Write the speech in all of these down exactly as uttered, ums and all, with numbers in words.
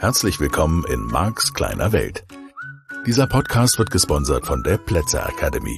Herzlich willkommen in Marks kleiner Welt. Dieser Podcast wird gesponsert von der Plätzer Academy.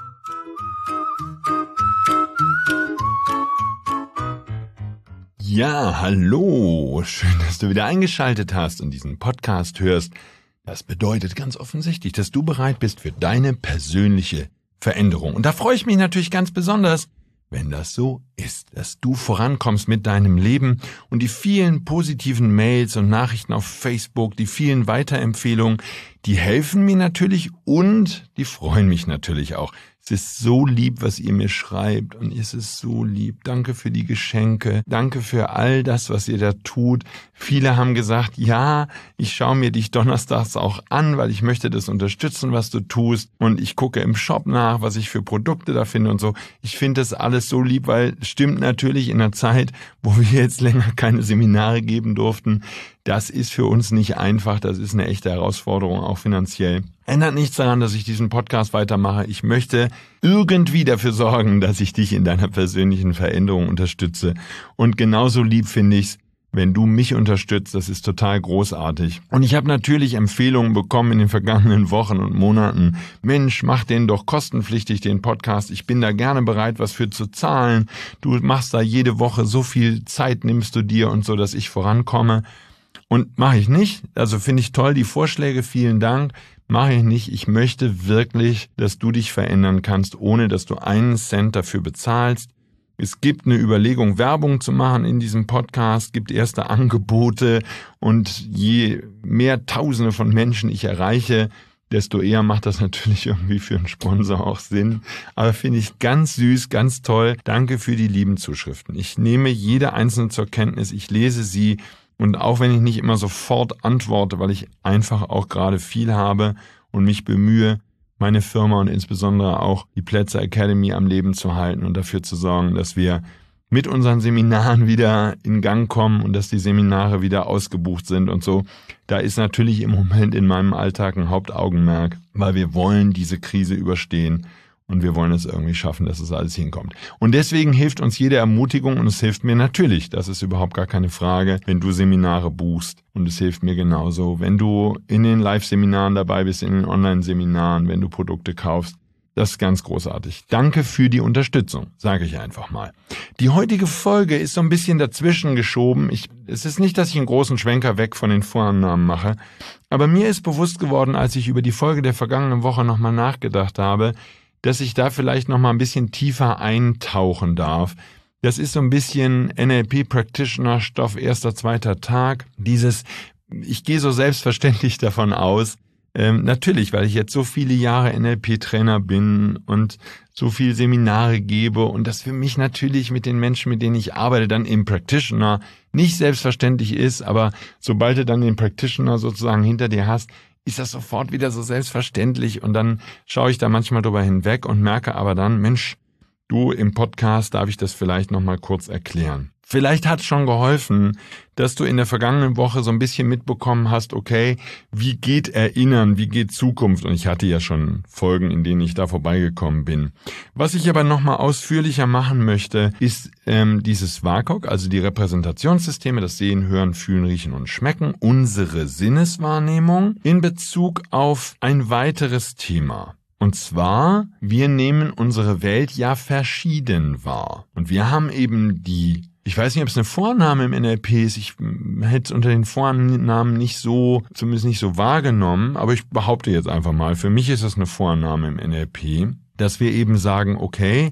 Ja, hallo. Schön, dass du wieder eingeschaltet hast und diesen Podcast hörst. Das bedeutet ganz offensichtlich, dass du bereit bist für deine persönliche Veränderung. Und da freue ich mich natürlich ganz besonders, wenn das so ist, dass du vorankommst mit deinem Leben und die vielen positiven Mails und Nachrichten auf Facebook, die vielen Weiterempfehlungen, die helfen mir natürlich und die freuen mich natürlich auch. Es ist so lieb, was ihr mir schreibt und es ist so lieb. Danke für die Geschenke, danke für all das, was ihr da tut. Viele haben gesagt, ja, ich schaue mir dich donnerstags auch an, weil ich möchte das unterstützen, was du tust. Und ich gucke im Shop nach, was ich für Produkte da finde und so. Ich finde das alles so lieb, weil stimmt natürlich in einer Zeit, wo wir jetzt länger keine Seminare geben durften. Das ist für uns nicht einfach, das ist eine echte Herausforderung, auch finanziell. Ändert nichts daran, dass ich diesen Podcast weitermache. Ich möchte irgendwie dafür sorgen, dass ich dich in deiner persönlichen Veränderung unterstütze. Und genauso lieb finde ich's, wenn du mich unterstützt. Das ist total großartig. Und ich habe natürlich Empfehlungen bekommen in den vergangenen Wochen und Monaten. Mensch, mach den doch kostenpflichtig, den Podcast. Ich bin da gerne bereit, was für zu zahlen. Du machst da jede Woche so viel Zeit, nimmst du dir und so, dass ich vorankomme. Und mache ich nicht. Also finde ich toll, die Vorschläge, vielen Dank. Mache ich nicht. Ich möchte wirklich, dass du dich verändern kannst, ohne dass du einen Cent dafür bezahlst. Es gibt eine Überlegung, Werbung zu machen in diesem Podcast, gibt erste Angebote und je mehr Tausende von Menschen ich erreiche, desto eher macht das natürlich irgendwie für einen Sponsor auch Sinn. Aber finde ich ganz süß, ganz toll. Danke für die lieben Zuschriften. Ich nehme jede einzelne zur Kenntnis, ich lese sie. Und auch wenn ich nicht immer sofort antworte, weil ich einfach auch gerade viel habe und mich bemühe, meine Firma und insbesondere auch die Plätzer Academy am Leben zu halten und dafür zu sorgen, dass wir mit unseren Seminaren wieder in Gang kommen und dass die Seminare wieder ausgebucht sind und so. Da ist natürlich im Moment in meinem Alltag ein Hauptaugenmerk, weil wir wollen diese Krise überstehen. Und wir wollen es irgendwie schaffen, dass es alles hinkommt. Und deswegen hilft uns jede Ermutigung und es hilft mir natürlich, das ist überhaupt gar keine Frage, wenn du Seminare buchst. Und es hilft mir genauso, wenn du in den Live-Seminaren dabei bist, in den Online-Seminaren, wenn du Produkte kaufst. Das ist ganz großartig. Danke für die Unterstützung, sage ich einfach mal. Die heutige Folge ist so ein bisschen dazwischen geschoben. Ich, es ist nicht, dass ich einen großen Schwenker weg von den Vorannahmen mache. Aber mir ist bewusst geworden, als ich über die Folge der vergangenen Woche nochmal nachgedacht habe, dass ich da vielleicht noch mal ein bisschen tiefer eintauchen darf. Das ist so ein bisschen N L P-Practitioner-Stoff, erster, zweiter Tag. Dieses, ich gehe so selbstverständlich davon aus, ähm, natürlich, weil ich jetzt so viele Jahre N L P-Trainer bin und so viel Seminare gebe und das für mich natürlich mit den Menschen, mit denen ich arbeite, dann im Practitioner nicht selbstverständlich ist, aber sobald du dann den Practitioner sozusagen hinter dir hast, ist das sofort wieder so selbstverständlich und dann schaue ich da manchmal drüber hinweg und merke aber dann, Mensch, du im Podcast darf ich das vielleicht nochmal kurz erklären. Vielleicht hat es schon geholfen, dass du in der vergangenen Woche so ein bisschen mitbekommen hast, okay, wie geht Erinnern, wie geht Zukunft? Und ich hatte ja schon Folgen, in denen ich da vorbeigekommen bin. Was ich aber nochmal ausführlicher machen möchte, ist ähm, dieses W A K O K, also die Repräsentationssysteme, das Sehen, Hören, Fühlen, Riechen und Schmecken, unsere Sinneswahrnehmung in Bezug auf ein weiteres Thema. Und zwar, wir nehmen unsere Welt ja verschieden wahr. Und wir haben eben die, ich weiß nicht, ob es eine Vorname im N L P ist, ich hätte es unter den Vornamen nicht so, zumindest nicht so wahrgenommen, aber ich behaupte jetzt einfach mal, für mich ist es eine Vorname im N L P, dass wir eben sagen, okay,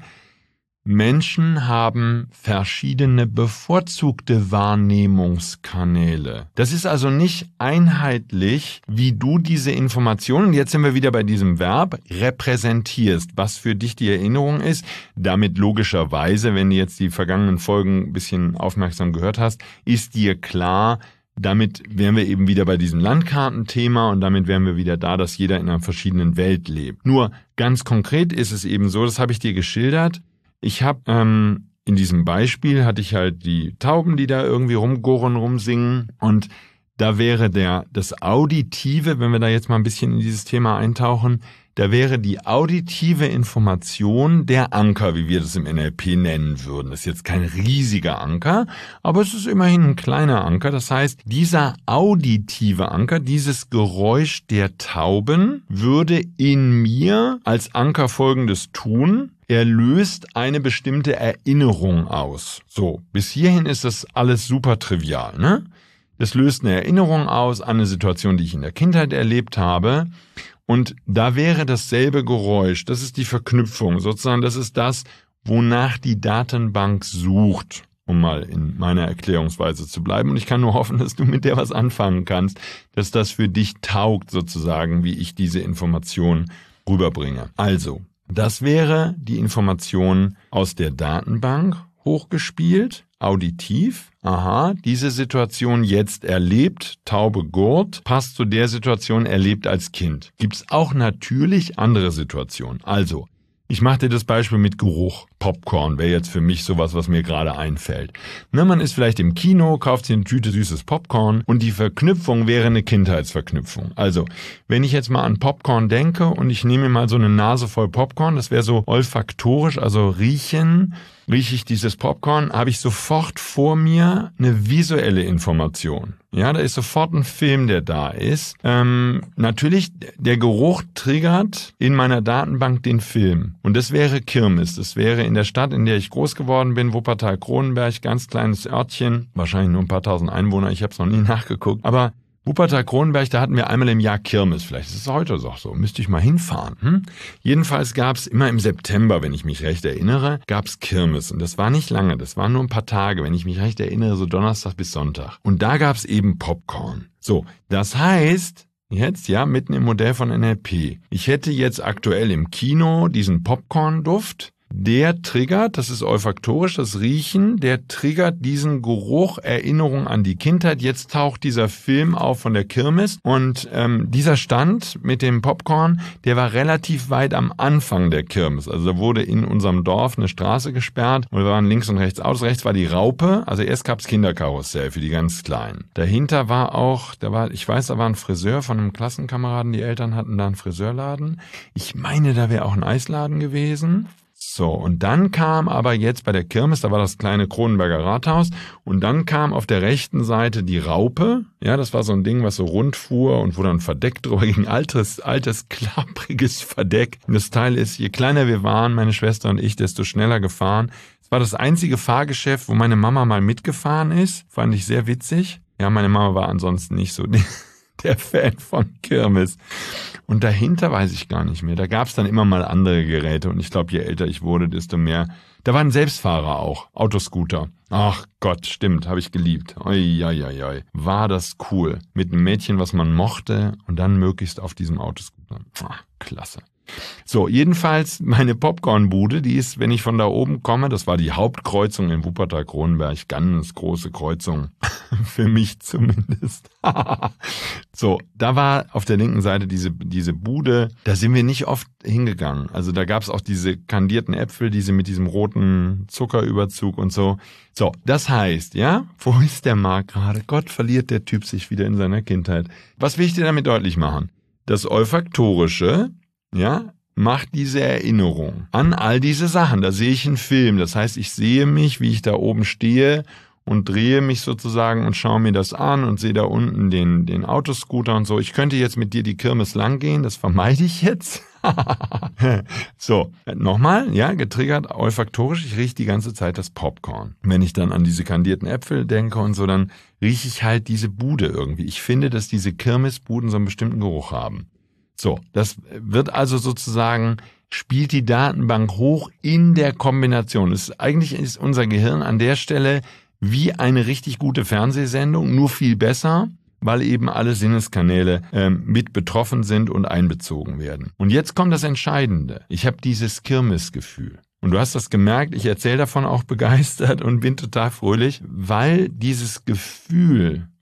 Menschen haben verschiedene bevorzugte Wahrnehmungskanäle. Das ist also nicht einheitlich, wie du diese Informationen, jetzt sind wir wieder bei diesem Verb, repräsentierst, was für dich die Erinnerung ist. Damit logischerweise, wenn du jetzt die vergangenen Folgen ein bisschen aufmerksam gehört hast, ist dir klar, damit wären wir eben wieder bei diesem Landkartenthema und damit wären wir wieder da, dass jeder in einer verschiedenen Welt lebt. Nur ganz konkret ist es eben so, das habe ich dir geschildert. Ich habe ähm, in diesem Beispiel hatte ich halt die Tauben, die da irgendwie rumgurren, rumsingen und da wäre der das Auditive, wenn wir da jetzt mal ein bisschen in dieses Thema eintauchen, Da wäre die auditive Information der Anker, wie wir das im N L P nennen würden. Das ist jetzt kein riesiger Anker, aber es ist immerhin ein kleiner Anker. Das heißt, dieser auditive Anker, dieses Geräusch der Tauben, würde in mir als Anker Folgendes tun. Er löst eine bestimmte Erinnerung aus. So, bis hierhin ist das alles super trivial, ne? Das löst eine Erinnerung aus an eine Situation, die ich in der Kindheit erlebt habe. Und da wäre dasselbe Geräusch. Das ist die Verknüpfung. Sozusagen, das ist das, wonach die Datenbank sucht, um mal in meiner Erklärungsweise zu bleiben. Und ich kann nur hoffen, dass du mit der was anfangen kannst, dass das für dich taugt, sozusagen, wie ich diese Information rüberbringe. Also, das wäre die Information aus der Datenbank hochgespielt, auditiv. Aha, diese Situation jetzt erlebt, Taube Gurt, passt zu der Situation erlebt als Kind. Gibt's auch natürlich andere Situationen. Also, ich mache dir das Beispiel mit Geruch. Popcorn wäre jetzt für mich sowas, was mir gerade einfällt. Ne, man ist vielleicht im Kino, kauft sich eine Tüte süßes Popcorn und die Verknüpfung wäre eine Kindheitsverknüpfung. Also, wenn ich jetzt mal an Popcorn denke und ich nehme mal so eine Nase voll Popcorn, das wäre so olfaktorisch, also riechen, rieche ich dieses Popcorn, habe ich sofort vor mir eine visuelle Information. Ja, da ist sofort ein Film, der da ist. Ähm, natürlich, der Geruch triggert in meiner Datenbank den Film. Und das wäre Kirmes. Das wäre in der Stadt, in der ich groß geworden bin, Wuppertal-Kronenberg, ganz kleines Örtchen, wahrscheinlich nur ein paar tausend Einwohner, ich habe es noch nie nachgeguckt. Aber Wuppertal-Kronenberg, da hatten wir einmal im Jahr Kirmes. Vielleicht ist es heute auch so. Müsste ich mal hinfahren. Hm? Jedenfalls gab es immer im September, wenn ich mich recht erinnere, gab es Kirmes. Und das war nicht lange, das waren nur ein paar Tage, wenn ich mich recht erinnere, so Donnerstag bis Sonntag. Und da gab es eben Popcorn. So, das heißt, jetzt ja, mitten im Modell von N L P. Ich hätte jetzt aktuell im Kino diesen Popcorn-Duft. Der triggert, das ist olfaktorisch, das Riechen, der triggert diesen Geruch, Erinnerung an die Kindheit. Jetzt taucht dieser Film auf von der Kirmes und ähm, dieser Stand mit dem Popcorn, der war relativ weit am Anfang der Kirmes. Also da wurde in unserem Dorf eine Straße gesperrt und wir waren links und rechts aus. Rechts war die Raupe, also erst gab's Kinderkarussell für die ganz Kleinen. Dahinter war auch, da war, ich weiß, da war ein Friseur von einem Klassenkameraden, die Eltern hatten da einen Friseurladen. Ich meine, da wäre auch ein Eisladen gewesen. So, und dann kam aber jetzt bei der Kirmes, da war das kleine Kronenberger Rathaus, und dann kam auf der rechten Seite die Raupe. Ja, das war so ein Ding, was so rund fuhr und wo dann Verdeck drüber ging, altes, altes, klappriges Verdeck. Und das Teil ist, je kleiner wir waren, meine Schwester und ich, desto schneller gefahren. Es war das einzige Fahrgeschäft, wo meine Mama mal mitgefahren ist. Fand ich sehr witzig. Ja, meine Mama war ansonsten nicht so der Fan von Kirmes. Und dahinter weiß ich gar nicht mehr. Da gab es dann immer mal andere Geräte. Und ich glaube, je älter ich wurde, desto mehr. Da waren Selbstfahrer auch, Autoscooter. Ach Gott, stimmt, habe ich geliebt. Oi, oi, oi, oi. War das cool. Mit einem Mädchen, was man mochte und dann möglichst auf diesem Autoscooter. Ach, klasse. So, jedenfalls meine Popcornbude, die ist, wenn ich von da oben komme, das war die Hauptkreuzung in Wuppertal-Kronenberg, ganz große Kreuzung, für mich zumindest. So, da war auf der linken Seite diese diese Bude, da sind wir nicht oft hingegangen. Also da gab's auch diese kandierten Äpfel, diese mit diesem roten Zuckerüberzug und so. So, das heißt, ja, wo ist der Markt gerade? Gott, verliert der Typ sich wieder in seiner Kindheit. Was will ich dir damit deutlich machen? Das Olfaktorische, ja, macht diese Erinnerung an all diese Sachen. Da sehe ich einen Film. Das heißt, ich sehe mich, wie ich da oben stehe und drehe mich sozusagen und schaue mir das an und sehe da unten den, den Autoscooter und so. Ich könnte jetzt mit dir die Kirmes lang gehen. Das vermeide ich jetzt. So, nochmal, ja, getriggert olfaktorisch. Ich rieche die ganze Zeit das Popcorn. Wenn ich dann an diese kandierten Äpfel denke und so, dann rieche ich halt diese Bude irgendwie. Ich finde, dass diese Kirmesbuden so einen bestimmten Geruch haben. So, das wird also sozusagen, spielt die Datenbank hoch in der Kombination. Das ist, eigentlich ist unser Gehirn an der Stelle wie eine richtig gute Fernsehsendung, nur viel besser, weil eben alle Sinneskanäle ähm, mit betroffen sind und einbezogen werden. Und jetzt kommt das Entscheidende. Ich habe dieses Kirmesgefühl. Und du hast das gemerkt, ich erzähle davon auch begeistert und bin total fröhlich, weil dieses Gefühl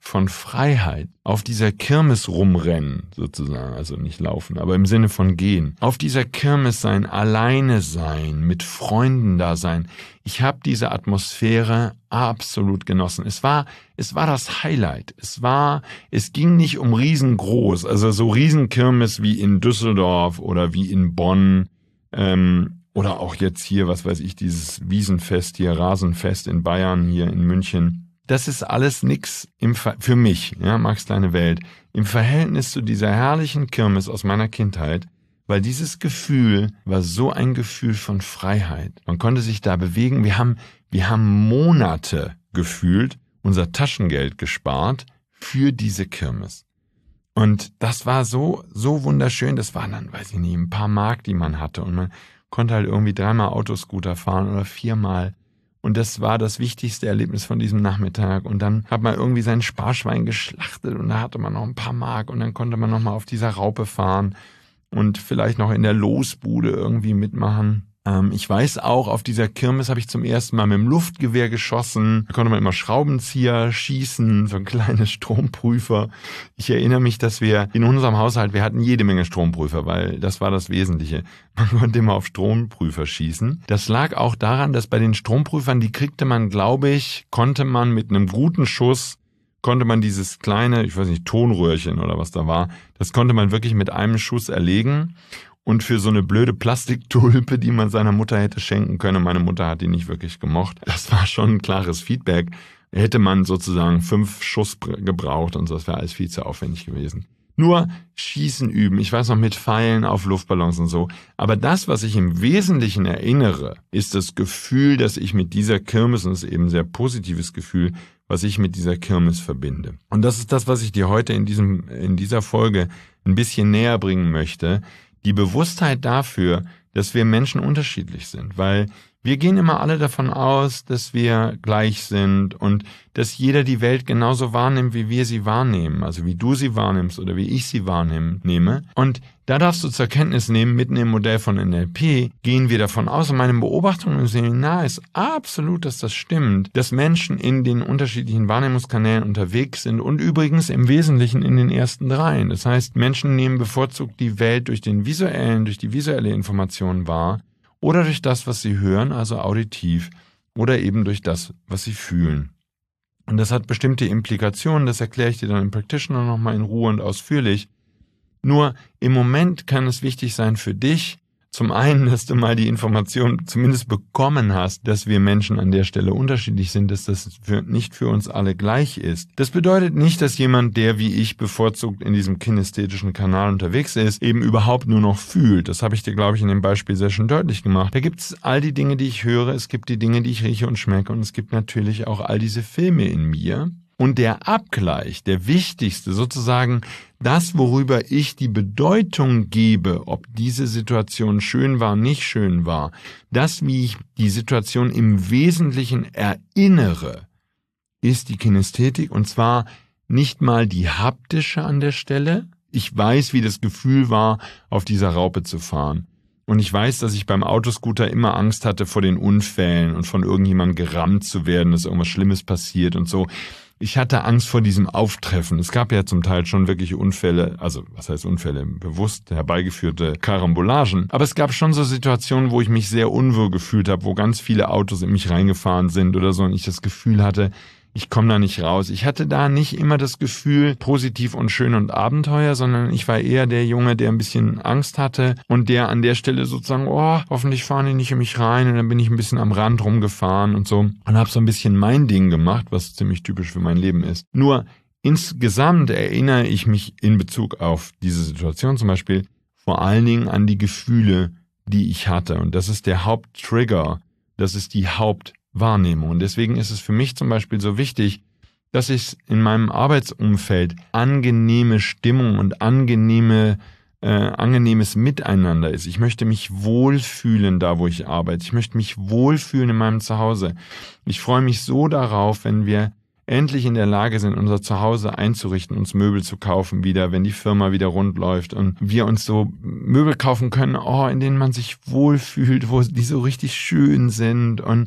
von Freiheit, auf dieser Kirmes rumrennen sozusagen, also nicht laufen, aber im Sinne von gehen, auf dieser Kirmes sein, alleine sein, mit Freunden da sein. Ich habe diese Atmosphäre absolut genossen. Es war, es war das Highlight. Es war, es ging nicht um riesengroß, also so Riesenkirmes wie in Düsseldorf oder wie in Bonn, ähm, oder auch jetzt hier, was weiß ich, dieses Wiesenfest hier, Rasenfest in Bayern, hier in München. Das ist alles nix im Ver- für mich, ja, Max kleine Welt, im Verhältnis zu dieser herrlichen Kirmes aus meiner Kindheit, weil dieses Gefühl war so ein Gefühl von Freiheit. Man konnte sich da bewegen. Wir haben, wir haben Monate gefühlt unser Taschengeld gespart für diese Kirmes. Und das war so, so wunderschön. Das waren dann, weiß ich nicht, ein paar Mark, die man hatte. Und man konnte halt irgendwie dreimal Autoscooter fahren oder viermal. Und das war das wichtigste Erlebnis von diesem Nachmittag. Und dann hat man irgendwie sein Sparschwein geschlachtet und da hatte man noch ein paar Mark und dann konnte man nochmal auf dieser Raupe fahren und vielleicht noch in der Losbude irgendwie mitmachen. Ähm, ich weiß auch, auf dieser Kirmes habe ich zum ersten Mal mit dem Luftgewehr geschossen. Da konnte man immer Schraubenzieher schießen, so ein kleines Stromprüfer. Ich erinnere mich, dass wir in unserem Haushalt, wir hatten jede Menge Stromprüfer, weil das war das Wesentliche. Man konnte immer auf Stromprüfer schießen. Das lag auch daran, dass bei den Stromprüfern, die kriegte man, glaube ich, konnte man mit einem guten Schuss, konnte man dieses kleine, ich weiß nicht, Tonröhrchen oder was da war, das konnte man wirklich mit einem Schuss erlegen. Und für so eine blöde Plastiktulpe, die man seiner Mutter hätte schenken können, meine Mutter hat die nicht wirklich gemocht, das war schon ein klares Feedback, hätte man sozusagen fünf Schuss gebraucht und so, das wäre alles viel zu aufwendig gewesen. Nur Schießen üben, ich weiß noch, mit Pfeilen auf Luftballons und so. Aber das, was ich im Wesentlichen erinnere, ist das Gefühl, dass ich mit dieser Kirmes, und das ist eben ein sehr positives Gefühl, was ich mit dieser Kirmes verbinde. Und das ist das, was ich dir heute in diesem, in dieser Folge ein bisschen näher bringen möchte. Die Bewusstheit dafür, dass wir Menschen unterschiedlich sind, weil wir gehen immer alle davon aus, dass wir gleich sind und dass jeder die Welt genauso wahrnimmt, wie wir sie wahrnehmen, also wie du sie wahrnimmst oder wie ich sie wahrnehme. Und da darfst du zur Kenntnis nehmen, mitten im Modell von N L P gehen wir davon aus, und meine Beobachtung im Seminar ist absolut, dass das stimmt, dass Menschen in den unterschiedlichen Wahrnehmungskanälen unterwegs sind und übrigens im Wesentlichen in den ersten dreien. Das heißt, Menschen nehmen bevorzugt die Welt durch den visuellen, durch die visuelle Information wahr, oder durch das, was sie hören, also auditiv, oder eben durch das, was sie fühlen. Und das hat bestimmte Implikationen, das erkläre ich dir dann im Practitioner nochmal in Ruhe und ausführlich. Nur im Moment kann es wichtig sein für dich, zum einen, dass du mal die Information zumindest bekommen hast, dass wir Menschen an der Stelle unterschiedlich sind, dass das für, nicht für uns alle gleich ist. Das bedeutet nicht, dass jemand, der wie ich bevorzugt in diesem kinästhetischen Kanal unterwegs ist, eben überhaupt nur noch fühlt. Das habe ich dir, glaube ich, in dem Beispiel sehr schön deutlich gemacht. Da gibt es all die Dinge, die ich höre, es gibt die Dinge, die ich rieche und schmecke, und es gibt natürlich auch all diese Filme in mir. Und der Abgleich, der wichtigste, sozusagen das, worüber ich die Bedeutung gebe, ob diese Situation schön war, nicht schön war, das, wie ich die Situation im Wesentlichen erinnere, ist die Kinästhetik, und zwar nicht mal die haptische an der Stelle. Ich weiß, wie das Gefühl war, auf dieser Raupe zu fahren. Und ich weiß, dass ich beim Autoscooter immer Angst hatte vor den Unfällen und von irgendjemandem gerammt zu werden, dass irgendwas Schlimmes passiert und so. Ich hatte Angst vor diesem Auftreffen. Es gab ja zum Teil schon wirklich Unfälle, also was heißt Unfälle, bewusst herbeigeführte Karambolagen. Aber es gab schon so Situationen, wo ich mich sehr unwohl gefühlt habe, wo ganz viele Autos in mich reingefahren sind oder so, und ich das Gefühl hatte, ich komme da nicht raus. Ich hatte da nicht immer das Gefühl, positiv und schön und Abenteuer, sondern ich war eher der Junge, der ein bisschen Angst hatte und der an der Stelle sozusagen, oh, hoffentlich fahren die nicht in mich rein, und dann bin ich ein bisschen am Rand rumgefahren und so und habe so ein bisschen mein Ding gemacht, was ziemlich typisch für mein Leben ist. Nur insgesamt erinnere ich mich in Bezug auf diese Situation zum Beispiel vor allen Dingen an die Gefühle, die ich hatte, und das ist der Haupttrigger, das ist die Haupt Wahrnehmung. Und deswegen ist es für mich zum Beispiel so wichtig, dass ich in meinem Arbeitsumfeld angenehme Stimmung und angenehme, äh, angenehmes Miteinander ist. Ich möchte mich wohlfühlen da, wo ich arbeite. Ich möchte mich wohlfühlen in meinem Zuhause. Ich freue mich so darauf, wenn wir endlich in der Lage sind, unser Zuhause einzurichten, uns Möbel zu kaufen wieder, wenn die Firma wieder rund läuft und wir uns so Möbel kaufen können, oh, in denen man sich wohlfühlt, wo die so richtig schön sind und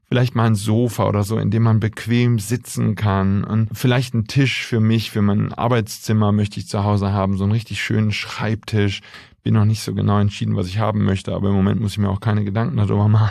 vielleicht mal ein Sofa oder so, in dem man bequem sitzen kann und vielleicht ein Tisch für mich, für mein Arbeitszimmer möchte ich zu Hause haben, so einen richtig schönen Schreibtisch. Bin noch nicht so genau entschieden, was ich haben möchte, aber im Moment muss ich mir auch keine Gedanken darüber machen.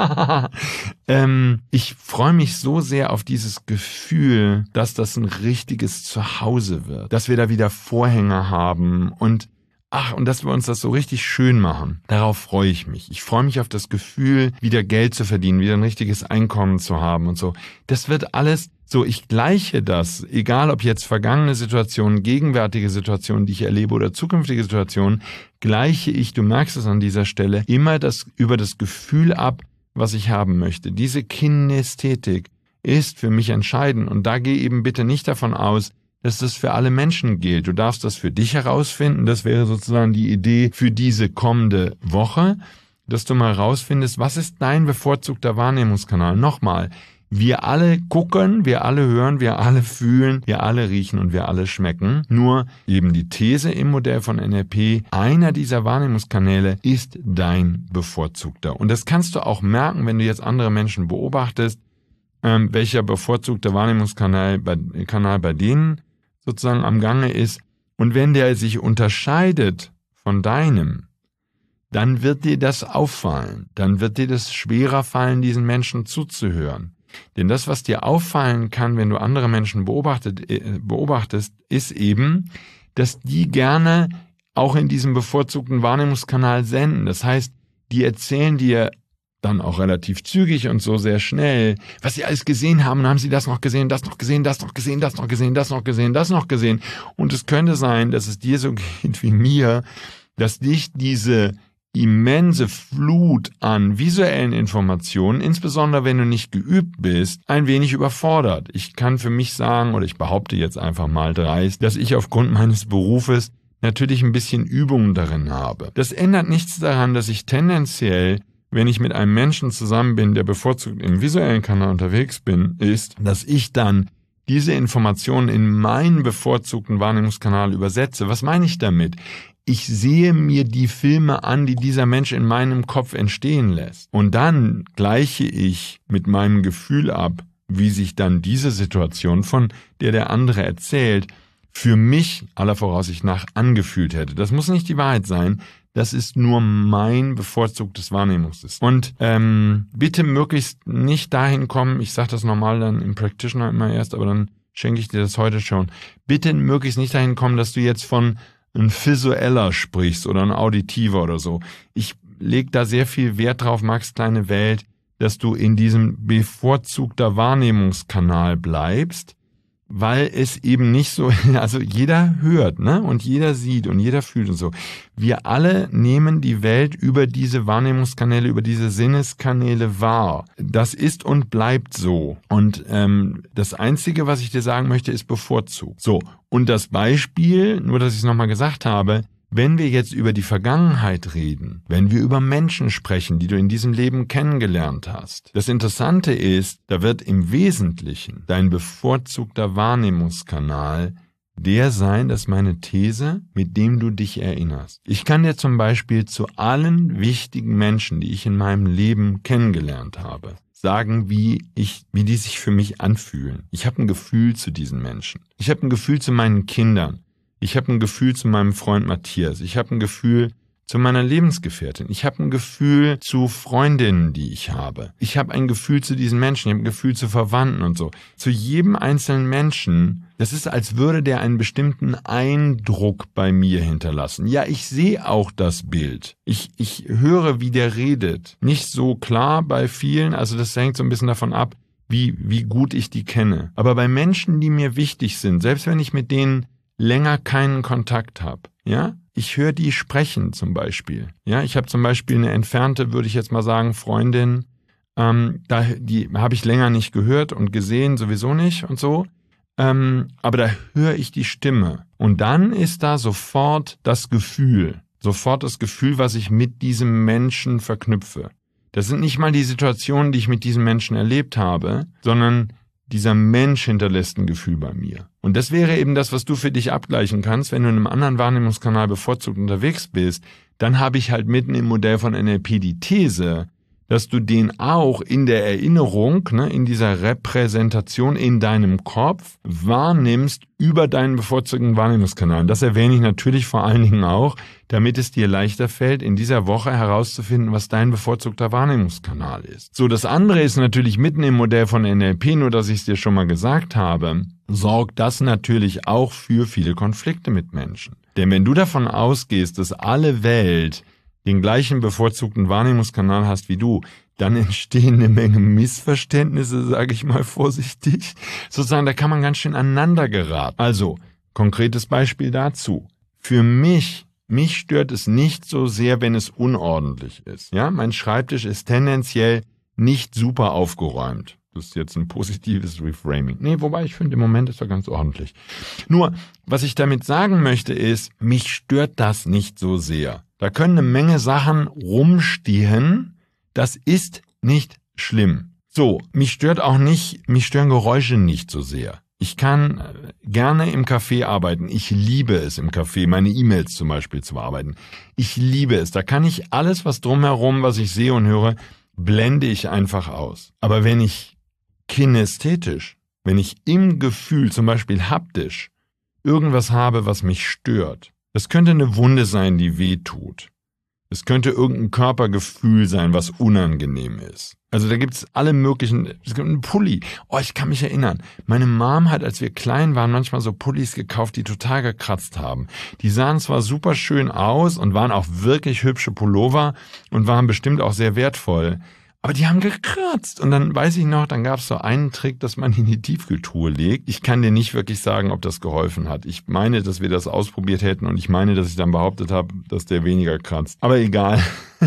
ähm, ich freue mich so sehr auf dieses Gefühl, dass das ein richtiges Zuhause wird, dass wir da wieder Vorhänge haben und Ach, und dass wir uns das so richtig schön machen. Darauf freue ich mich. Ich freue mich auf das Gefühl, wieder Geld zu verdienen, wieder ein richtiges Einkommen zu haben und so. Das wird alles so, ich gleiche das, egal ob jetzt vergangene Situationen, gegenwärtige Situationen, die ich erlebe oder zukünftige Situationen, gleiche ich, du merkst es an dieser Stelle, immer das über das Gefühl ab, was ich haben möchte. Diese Kinästhetik ist für mich entscheidend und da geh eben bitte nicht davon aus, dass das für alle Menschen gilt. Du darfst das für dich herausfinden. Das wäre sozusagen die Idee für diese kommende Woche, dass du mal herausfindest, was ist dein bevorzugter Wahrnehmungskanal? Nochmal, wir alle gucken, wir alle hören, wir alle fühlen, wir alle riechen und wir alle schmecken. Nur eben die These im Modell von N L P, einer dieser Wahrnehmungskanäle ist dein bevorzugter. Und das kannst du auch merken, wenn du jetzt andere Menschen beobachtest, ähm, welcher bevorzugte Wahrnehmungskanal bei, Kanal bei denen sozusagen am Gange ist. Und wenn der sich unterscheidet von deinem, dann wird dir das auffallen. Dann wird dir das schwerer fallen, diesen Menschen zuzuhören. Denn das, was dir auffallen kann, wenn du andere Menschen beobachtet, äh, beobachtest, ist eben, dass die gerne auch in diesem bevorzugten Wahrnehmungskanal senden. Das heißt, die erzählen dir dann auch relativ zügig und so sehr schnell, was sie alles gesehen haben, und haben sie das noch gesehen, das noch gesehen, das noch gesehen, das noch gesehen, das noch gesehen, das noch gesehen. Und es könnte sein, dass es dir so geht wie mir, dass dich diese immense Flut an visuellen Informationen, insbesondere wenn du nicht geübt bist, ein wenig überfordert. Ich kann für mich sagen, oder ich behaupte jetzt einfach mal dreist, dass ich aufgrund meines Berufes natürlich ein bisschen Übung darin habe. Das ändert nichts daran, dass ich tendenziell, wenn ich mit einem Menschen zusammen bin, der bevorzugt im visuellen Kanal unterwegs bin, ist, dass ich dann diese Informationen in meinen bevorzugten Wahrnehmungskanal übersetze. Was meine ich damit? Ich sehe mir die Filme an, die dieser Mensch in meinem Kopf entstehen lässt. Und dann gleiche ich mit meinem Gefühl ab, wie sich dann diese Situation, von der der andere erzählt, für mich aller Voraussicht nach angefühlt hätte. Das muss nicht die Wahrheit sein. Das ist nur mein bevorzugtes Wahrnehmungssystem. Und ähm, bitte möglichst nicht dahin kommen, ich sage das normal dann im Practitioner immer erst, aber dann schenke ich dir das heute schon. Bitte möglichst nicht dahin kommen, dass du jetzt von ein visueller sprichst oder ein auditiver oder so. Ich lege da sehr viel Wert drauf, Max kleine Welt, dass du in diesem bevorzugter Wahrnehmungskanal bleibst, weil es eben nicht so, also jeder hört, ne, und jeder sieht und jeder fühlt und so. Wir alle nehmen die Welt über diese Wahrnehmungskanäle, über diese Sinneskanäle wahr. Das ist und bleibt so. Und ähm, das Einzige, was ich dir sagen möchte, ist bevorzugt. So, und das Beispiel, nur dass ich es nochmal gesagt habe, wenn wir jetzt über die Vergangenheit reden, wenn wir über Menschen sprechen, die du in diesem Leben kennengelernt hast, das Interessante ist, da wird im Wesentlichen dein bevorzugter Wahrnehmungskanal der sein, das ist meine These, mit dem du dich erinnerst. Ich kann dir zum Beispiel zu allen wichtigen Menschen, die ich in meinem Leben kennengelernt habe, sagen, wie ich, wie die sich für mich anfühlen. Ich habe ein Gefühl zu diesen Menschen. Ich habe ein Gefühl zu meinen Kindern. Ich habe ein Gefühl zu meinem Freund Matthias. Ich habe ein Gefühl zu meiner Lebensgefährtin. Ich habe ein Gefühl zu Freundinnen, die ich habe. Ich habe ein Gefühl zu diesen Menschen. Ich habe ein Gefühl zu Verwandten und so. Zu jedem einzelnen Menschen, das ist, als würde der einen bestimmten Eindruck bei mir hinterlassen. Ja, ich sehe auch das Bild. Ich, ich höre, wie der redet. Nicht so klar bei vielen, also das hängt so ein bisschen davon ab, wie, wie gut ich die kenne. Aber bei Menschen, die mir wichtig sind, selbst wenn ich mit denen länger keinen Kontakt habe, ja, ich höre die sprechen zum Beispiel. Ja, ich habe zum Beispiel eine entfernte, würde ich jetzt mal sagen, Freundin, ähm, da, die habe ich länger nicht gehört und gesehen, sowieso nicht und so. Ähm, aber da höre ich die Stimme. Und dann ist da sofort das Gefühl, sofort das Gefühl, was ich mit diesem Menschen verknüpfe. Das sind nicht mal die Situationen, die ich mit diesem Menschen erlebt habe, sondern dieser Mensch hinterlässt ein Gefühl bei mir. Und das wäre eben das, was du für dich abgleichen kannst, wenn du in einem anderen Wahrnehmungskanal bevorzugt unterwegs bist. Dann habe ich halt mitten im Modell von N L P die These, dass du den auch in der Erinnerung, ne, in dieser Repräsentation in deinem Kopf wahrnimmst über deinen bevorzugten Wahrnehmungskanal. Und das erwähne ich natürlich vor allen Dingen auch, damit es dir leichter fällt, in dieser Woche herauszufinden, was dein bevorzugter Wahrnehmungskanal ist. So, das andere ist natürlich mitten im Modell von N L P, nur dass ich es dir schon mal gesagt habe, sorgt das natürlich auch für viele Konflikte mit Menschen. Denn wenn du davon ausgehst, dass alle Welt den gleichen bevorzugten Wahrnehmungskanal hast wie du, dann entstehen eine Menge Missverständnisse, sage ich mal vorsichtig. Sozusagen, da kann man ganz schön aneinander geraten. Also, konkretes Beispiel dazu. Für mich, mich stört es nicht so sehr, wenn es unordentlich ist. Ja, mein Schreibtisch ist tendenziell nicht super aufgeräumt. Das ist jetzt ein positives Reframing. Nee, wobei ich finde, im Moment ist er ganz ordentlich. Nur, was ich damit sagen möchte ist, mich stört das nicht so sehr. Da können eine Menge Sachen rumstehen. Das ist nicht schlimm. So, mich stört auch nicht, mich stören Geräusche nicht so sehr. Ich kann gerne im Café arbeiten. Ich liebe es im Café, meine E-Mails zum Beispiel zu bearbeiten. Ich liebe es. Da kann ich alles, was drumherum, was ich sehe und höre, blende ich einfach aus. Aber wenn ich kinästhetisch, wenn ich im Gefühl, zum Beispiel haptisch, irgendwas habe, was mich stört, das könnte eine Wunde sein, die weh tut. Es könnte irgendein Körpergefühl sein, was unangenehm ist. Also da gibt's alle möglichen, es gibt einen Pulli. Oh, ich kann mich erinnern. Meine Mom hat, als wir klein waren, manchmal so Pullis gekauft, die total gekratzt haben. Die sahen zwar super schön aus und waren auch wirklich hübsche Pullover und waren bestimmt auch sehr wertvoll. Aber die haben gekratzt. Und dann weiß ich noch, dann gab es so einen Trick, dass man in die Tiefkühltruhe legt. Ich kann dir nicht wirklich sagen, ob das geholfen hat. Ich meine, dass wir das ausprobiert hätten und ich meine, dass ich dann behauptet habe, dass der weniger kratzt. Aber egal.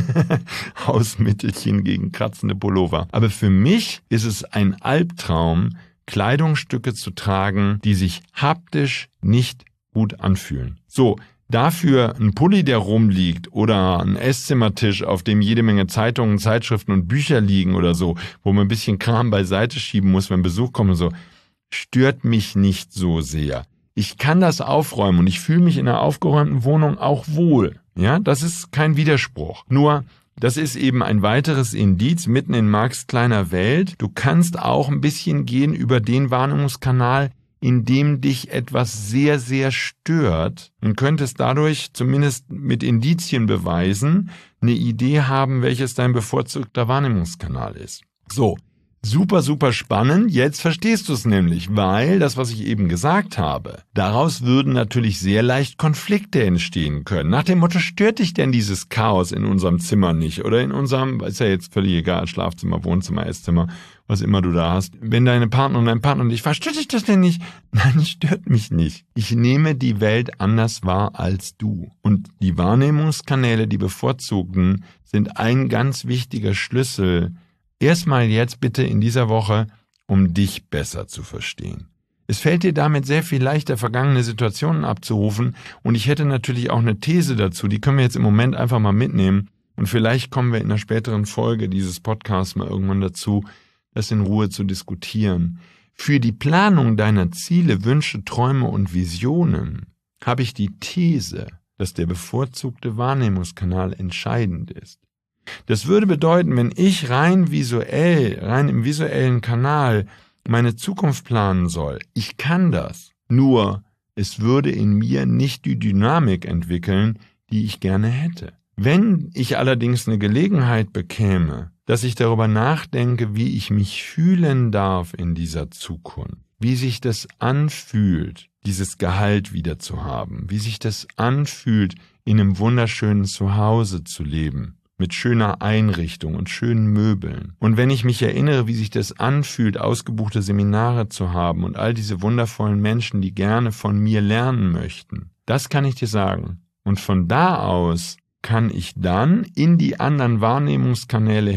Hausmittelchen gegen kratzende Pullover. Aber für mich ist es ein Albtraum, Kleidungsstücke zu tragen, die sich haptisch nicht gut anfühlen. So. Dafür ein Pulli, der rumliegt oder ein Esszimmertisch, auf dem jede Menge Zeitungen, Zeitschriften und Bücher liegen oder so, wo man ein bisschen Kram beiseite schieben muss, wenn Besuch kommt und so, stört mich nicht so sehr. Ich kann das aufräumen und ich fühle mich in einer aufgeräumten Wohnung auch wohl. Ja, das ist kein Widerspruch. Nur, das ist eben ein weiteres Indiz mitten in Marx kleiner Welt. Du kannst auch ein bisschen gehen über den Wahrnehmungskanal, in dem dich etwas sehr, sehr stört und könntest dadurch zumindest mit Indizien beweisen, eine Idee haben, welches dein bevorzugter Wahrnehmungskanal ist. So, super, super spannend. Jetzt verstehst du es nämlich, weil das, was ich eben gesagt habe, daraus würden natürlich sehr leicht Konflikte entstehen können. Nach dem Motto, stört dich denn dieses Chaos in unserem Zimmer nicht? Oder in unserem, ist ja jetzt völlig egal, Schlafzimmer, Wohnzimmer, Esszimmer, was immer du da hast. Wenn deine Partner und dein Partner dich fragt, stört dich das denn nicht? Nein, stört mich nicht. Ich nehme die Welt anders wahr als du. Und die Wahrnehmungskanäle, die bevorzugten, sind ein ganz wichtiger Schlüssel. Erstmal jetzt bitte in dieser Woche, um dich besser zu verstehen. Es fällt dir damit sehr viel leichter, vergangene Situationen abzurufen. Und ich hätte natürlich auch eine These dazu, die können wir jetzt im Moment einfach mal mitnehmen. Und vielleicht kommen wir in einer späteren Folge dieses Podcasts mal irgendwann dazu, das in Ruhe zu diskutieren. Für die Planung deiner Ziele, Wünsche, Träume und Visionen habe ich die These, dass der bevorzugte Wahrnehmungskanal entscheidend ist. Das würde bedeuten, wenn ich rein visuell, rein im visuellen Kanal meine Zukunft planen soll, ich kann das, nur es würde in mir nicht die Dynamik entwickeln, die ich gerne hätte. Wenn ich allerdings eine Gelegenheit bekäme, dass ich darüber nachdenke, wie ich mich fühlen darf in dieser Zukunft, wie sich das anfühlt, dieses Gehalt wieder zu haben, wie sich das anfühlt, in einem wunderschönen Zuhause zu leben, mit schöner Einrichtung und schönen Möbeln. Und wenn ich mich erinnere, wie sich das anfühlt, ausgebuchte Seminare zu haben und all diese wundervollen Menschen, die gerne von mir lernen möchten, das kann ich dir sagen. Und von da aus kann ich dann in die anderen Wahrnehmungskanäle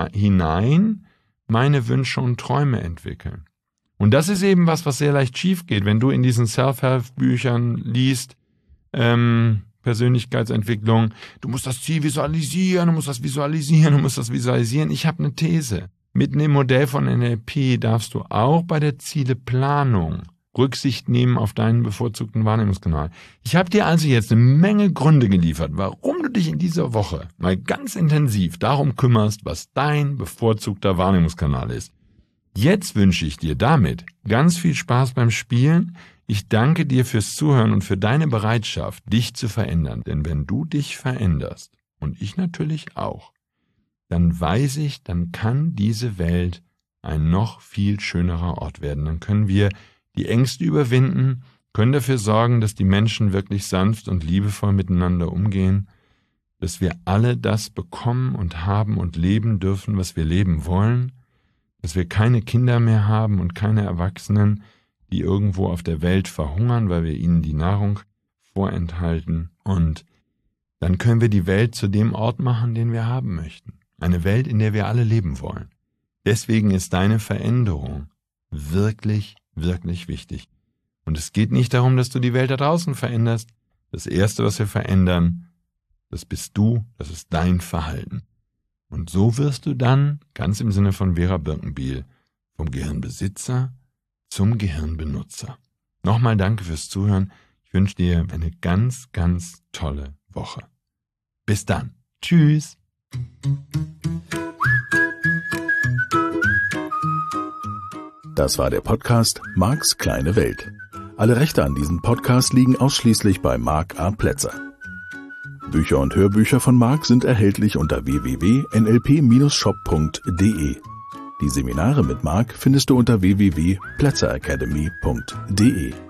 hinein meine Wünsche und Träume entwickeln. Und das ist eben was, was sehr leicht schief geht, wenn du in diesen Self-Help-Büchern liest, ähm, Persönlichkeitsentwicklung, du musst das Ziel visualisieren, du musst das visualisieren, du musst das visualisieren. Ich habe eine These. Mitten im Modell von N L P darfst du auch bei der Zieleplanung Rücksicht nehmen auf deinen bevorzugten Wahrnehmungskanal. Ich habe dir also jetzt eine Menge Gründe geliefert, warum du dich in dieser Woche mal ganz intensiv darum kümmerst, was dein bevorzugter Wahrnehmungskanal ist. Jetzt wünsche ich dir damit ganz viel Spaß beim Spielen. Ich danke dir fürs Zuhören und für deine Bereitschaft, dich zu verändern. Denn wenn du dich veränderst, und ich natürlich auch, dann weiß ich, dann kann diese Welt ein noch viel schönerer Ort werden. Dann können wir die Ängste überwinden, können dafür sorgen, dass die Menschen wirklich sanft und liebevoll miteinander umgehen, dass wir alle das bekommen und haben und leben dürfen, was wir leben wollen, dass wir keine Kinder mehr haben und keine Erwachsenen, die irgendwo auf der Welt verhungern, weil wir ihnen die Nahrung vorenthalten. Und dann können wir die Welt zu dem Ort machen, den wir haben möchten. Eine Welt, in der wir alle leben wollen. Deswegen ist deine Veränderung wirklich, wirklich wichtig. Und es geht nicht darum, dass du die Welt da draußen veränderst. Das Erste, was wir verändern, das bist du, das ist dein Verhalten. Und so wirst du dann, ganz im Sinne von Vera Birkenbiel, vom Gehirnbesitzer zum Gehirnbenutzer. Nochmal danke fürs Zuhören. Ich wünsche dir eine ganz, ganz tolle Woche. Bis dann. Tschüss. Das war der Podcast Marks kleine Welt. Alle Rechte an diesem Podcast liegen ausschließlich bei Mark A. Plätzer. Bücher und Hörbücher von Mark sind erhältlich unter w w w punkt n l p Bindestrich shop punkt d e. Die Seminare mit Mark findest du unter w w w punkt plätzer academy punkt d e.